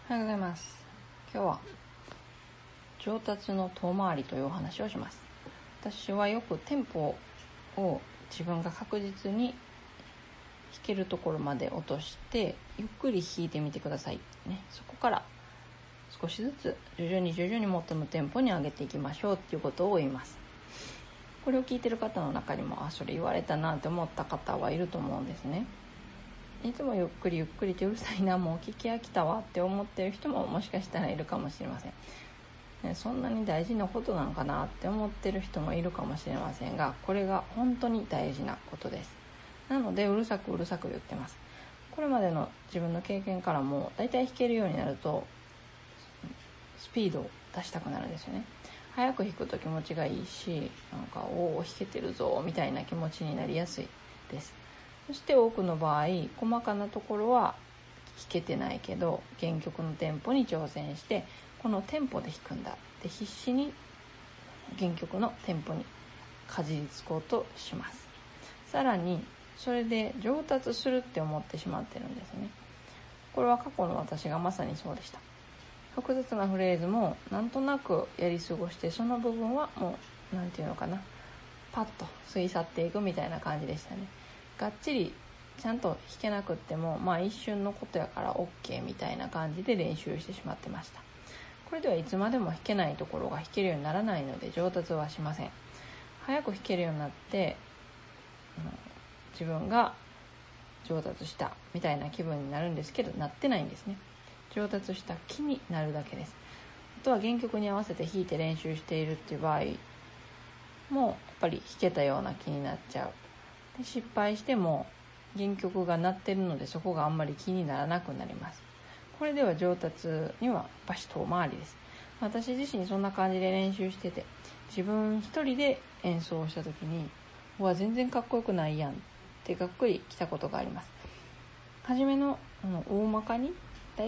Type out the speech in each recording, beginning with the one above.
おはようございます。今日は上達の遠回りというお話をします。私はよくテンポを自分が確実に弾けるところまで落としてゆっくり弾いてみてください、ね、そこから少しずつ徐々に元のテンポに上げていきましょうっていうことを言います。これを聞いてる方の中にもそれ言われたなって思った方はいると思うんですね。いつもゆっくりってうるさいな、もう聞き飽きたわって思ってる人ももしかしたらいるかもしれません。そんなに大事なことなのかなって思ってる人もいるかもしれませんが、これが本当に大事なことです。なのでうるさく言ってます。これまでの自分の経験からもだいたい弾けるようになるとスピードを出したくなるんですよね。早く弾くと気持ちがいいし、弾けてるぞみたいな気持ちになりやすいです。そして多くの場合、細かなところは弾けてないけど原曲のテンポに挑戦して、このテンポで弾くんだって必死に原曲のテンポにかじりつこうとします。さらにそれで上達するって思ってしまってるんですね。これは過去の私がまさにそうでした。複雑なフレーズもなんとなくやり過ごして、その部分はもうパッと過ぎ去っていくみたいな感じでしたね。がっちりちゃんと弾けなくっても一瞬のことやから OK みたいな感じで練習してしまってました。これではいつまでも弾けないところが弾けるようにならないので上達はしません。早く弾けるようになって自分が上達したみたいな気分になるんですけど、なってないんですね。上達した気になるだけです。あとは原曲に合わせて弾いて練習しているっていう場合もやっぱり弾けたような気になっちゃう。で失敗しても原曲が鳴ってるのでそこがあんまり気にならなくなります。これでは上達にはやっぱし遠回りです。私自身そんな感じで練習してて、自分一人で演奏した時に全然かっこよくないやんってがっくりきたことがあります。初めの大まかに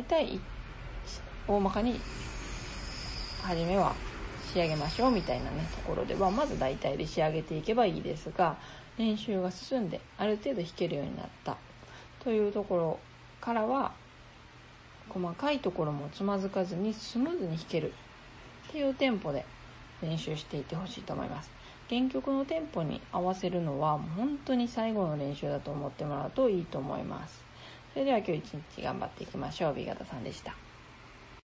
初めは仕上げましょうみたいなところではまず大体で仕上げていけばいいですが、練習が進んである程度弾けるようになったというところからは細かいところもつまずかずにスムーズに弾けるっていうテンポで練習していってほしいと思います。原曲のテンポに合わせるのは本当に最後の練習だと思ってもらうといいと思います。それでは今日一日頑張っていきましょう。B型さんでした。